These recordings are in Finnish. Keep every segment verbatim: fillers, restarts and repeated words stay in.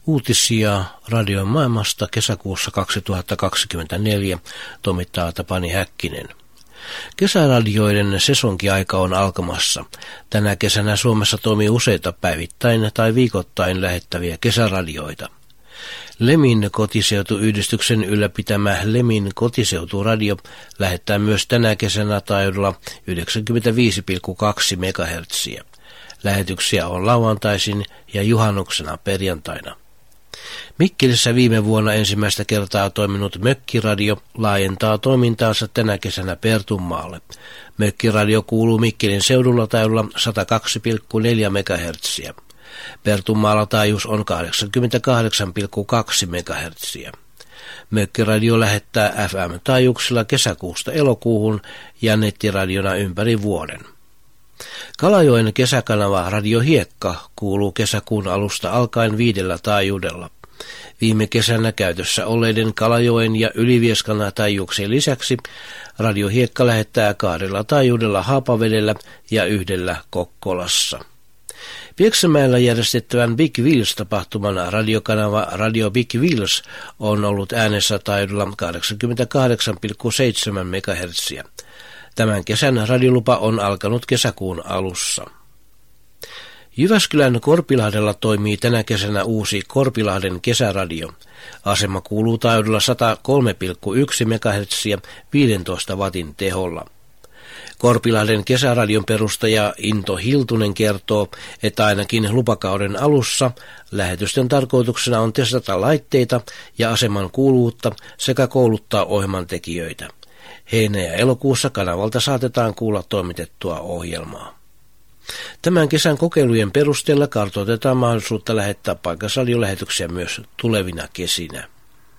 Uutisia radion maailmasta kesäkuussa kaksituhattakaksikymmentäneljä toimittaa Tapani Häkkinen. Kesäradioiden sesonkiaika on alkamassa. Tänä kesänä Suomessa toimii useita päivittäin tai viikoittain lähettäviä kesäradioita. Lemin kotiseutuyhdistyksen ylläpitämä Lemin kotiseuturadio lähettää myös tänä kesänä taajuudella yhdeksänkymmentäviisi pilkku kaksi megahertsiä. Lähetyksiä on lauantaisin ja juhannuksena perjantaina. Mikkelissä viime vuonna ensimmäistä kertaa toiminut Mökkiradio laajentaa toimintaansa tänä kesänä Pertunmaalle. Mökkiradio kuuluu Mikkelin seudulla taajuudella sata kaksi pilkku neljä megahertsiä. Pertunmaalla taajuus on kahdeksankymmentäkahdeksan pilkku kaksi megahertsiä. Mökkiradio lähettää F M-taajuuksilla kesäkuusta elokuuhun ja nettiradiona ympäri vuoden. Kalajoen kesäkanava Radio Hiekka kuuluu kesäkuun alusta alkaen viidellä taajuudella. Viime kesänä käytössä olleiden Kalajoen ja Ylivieskan taajuuksien lisäksi Radio Hiekka lähettää kahdella taajuudella Haapavedellä ja yhdellä Kokkolassa. Pieksämäellä järjestettävän Big Wheels-tapahtuman radiokanava Radio Big Wheels on ollut äänessä taajuudella kahdeksankymmentäkahdeksan pilkku seitsemän megahertsiä. Tämän kesän radiolupa on alkanut kesäkuun alussa. Jyväskylän Korpilahdella toimii tänä kesänä uusi Korpilahden kesäradio. Asema kuuluu taajuudella sata kolme pilkku yksi megahertsiä viisitoista watin teholla. Korpilahden kesäradion perustaja Into Hiltunen kertoo, että ainakin lupakauden alussa lähetysten tarkoituksena on testata laitteita ja aseman kuuluvuutta sekä kouluttaa ohjelman tekijöitä. Heinä- ja elokuussa kanavalta saatetaan kuulla toimitettua ohjelmaa. Tämän kesän kokeilujen perusteella kartoitetaan mahdollisuutta lähettää paikallisradiolähetyksiä myös tulevina kesinä.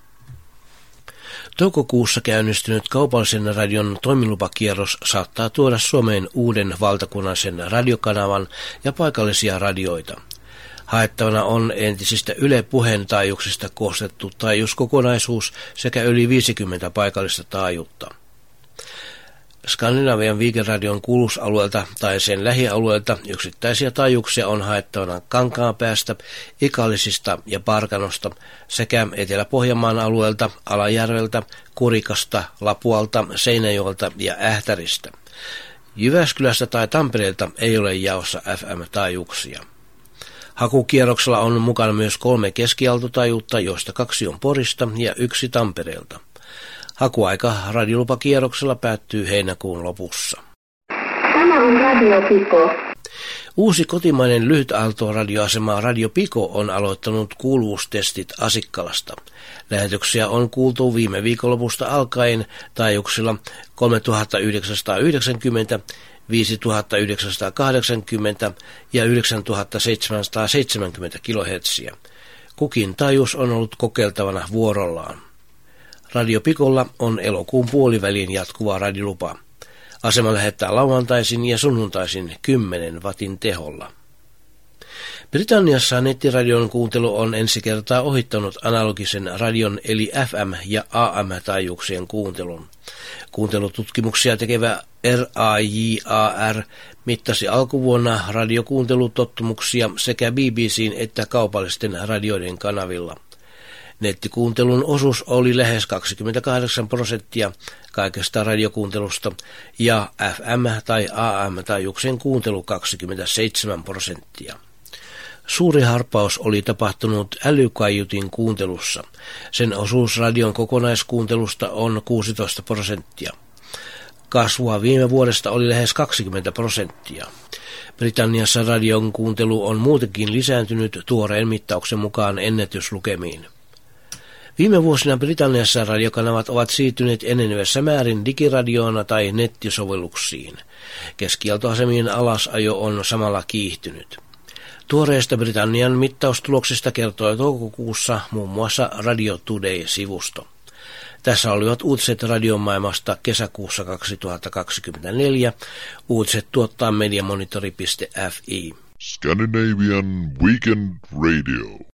Toukokuussa käynnistynyt kaupallisen radion toimilupakierros saattaa tuoda Suomeen uuden valtakunnallisen radiokanavan ja paikallisia radioita. Haettavana on entisistä Yle Puheen taajuuksista koostettu taajuuskokonaisuus sekä yli viisikymmentä paikallista taajuutta. Skandinavian Viikeradion kuulusalueelta tai sen lähialueelta yksittäisiä taajuuksia on haettavana Kankaanpäästä, Ikallisista ja Parkanosta sekä Etelä-Pohjanmaan alueelta, Alajärveltä, Kurikasta, Lapualta, Seinäjoelta ja Ähtäristä. Jyväskylästä tai Tampereelta ei ole jaossa F M-taajuuksia. Hakukierroksella on mukana myös kolme keskialtotaajuutta, joista kaksi on Porista ja yksi Tampereelta. Hakuaika radiolupakierroksella päättyy heinäkuun lopussa. Tämä on Radio Piko. Uusi kotimainen lyhytaaltoradioasema Radio Piko on aloittanut kuuluvuustestit Asikkalasta. Lähetyksiä on kuultu viime viikonlopusta alkaen taajuuksilla kolmetuhattayhdeksänsataayhdeksänkymmentä, viisituhattayhdeksänsataakahdeksankymmentä ja yhdeksäntuhattaseitsemänsataaseitsemänkymmentä kilohertsiä. Kukin taajuus on ollut kokeiltavana vuorollaan. Radio Pikolla on elokuun puoliväliin jatkuva radiolupa. Asema lähettää lauantaisin ja sunnuntaisin kymmenen watin teholla. Britanniassa nettiradion kuuntelu on ensi kertaa ohittanut analogisen radion eli F M- ja A M-taajuuksien kuuntelun. Kuuntelututkimuksia tekevä R A J A R mittasi alkuvuonna radiokuuntelutottumuksia sekä B B C:n että kaupallisten radioiden kanavilla. Nettikuuntelun osuus oli lähes kaksikymmentäkahdeksan prosenttia kaikesta radiokuuntelusta ja F M- tai A M-taajuuksien kuuntelu kaksikymmentäseitsemän prosenttia. Suuri harppaus oli tapahtunut älykaiutin kuuntelussa. Sen osuus radion kokonaiskuuntelusta on kuusitoista prosenttia. Kasvua viime vuodesta oli lähes kaksikymmentä prosenttia. Britanniassa radion kuuntelu on muutenkin lisääntynyt tuoreen mittauksen mukaan ennätyslukemiin. Viime vuosina Britanniassa radiokanavat ovat siirtyneet enenevässä määrin digiradioona tai nettisovelluksiin. Keskialtoasemien alasajo on samalla kiihtynyt. Tuoreesta Britannian mittaustuloksista kertoi toukokuussa muun muassa Radio Today-sivusto. Tässä olivat uutiset radion maailmasta kesäkuussa kaksituhattakaksikymmentäneljä. Uutiset tuottaa mediamonitori piste F I. Scandinavian Weekend Radio.